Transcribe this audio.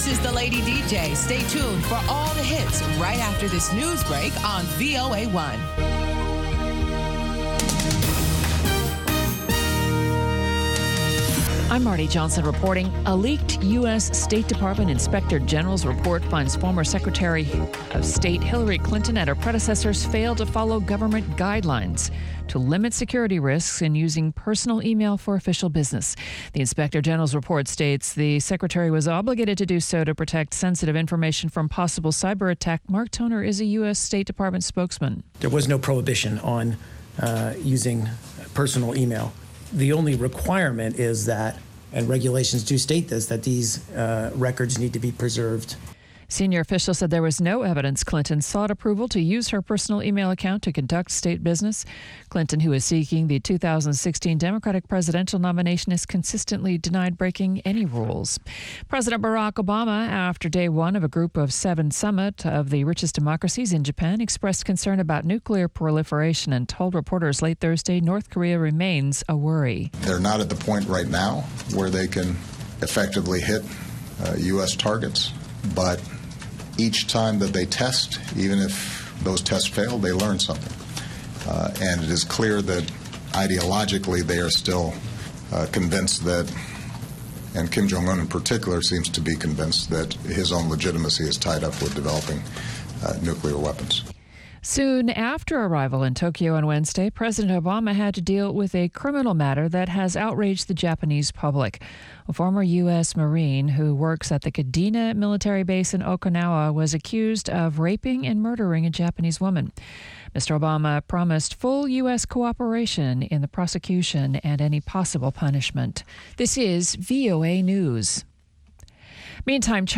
is the Lady DJ. Stay tuned for all the hits right after this news break on VOA1. I'm Marty Johnson reporting. A leaked U.S. State Department Inspector General's report finds former Secretary of State Hillary Clinton and her predecessors failed to follow government guidelines to limit security risks in using personal email for official business. The Inspector General's report states the Secretary was obligated to do so to protect sensitive information from possible cyber attack. Mark Toner is a U.S. State Department spokesman. There was no prohibition on using personal email. The only requirement is that, and regulations do state this, that these records need to be preserved. Senior officials said there was no evidence Clinton sought approval to use her personal email account to conduct state business. Clinton, who is seeking the 2016 Democratic presidential nomination, has consistently denied breaking any rules. President Barack Obama, after day one of a Group of Seven summit of the richest democracies in Japan, expressed concern about nuclear proliferation and told reporters late Thursday North Korea remains a worry. They're not at the point right now where they can effectively hit U.S. targets, but each time that they test, even if those tests fail, they learn something. And it is clear that ideologically they are still convinced that, and Kim Jong-un in particular seems to be convinced that his own legitimacy is tied up with developing nuclear weapons. Soon after arrival in Tokyo on Wednesday, President Obama had to deal with a criminal matter that has outraged the Japanese public. A former U.S. Marine who works at the Kadena military base in Okinawa was accused of raping and murdering a Japanese woman. Mr. Obama promised full U.S. cooperation in the prosecution and any possible punishment. This is VOA News. Meantime,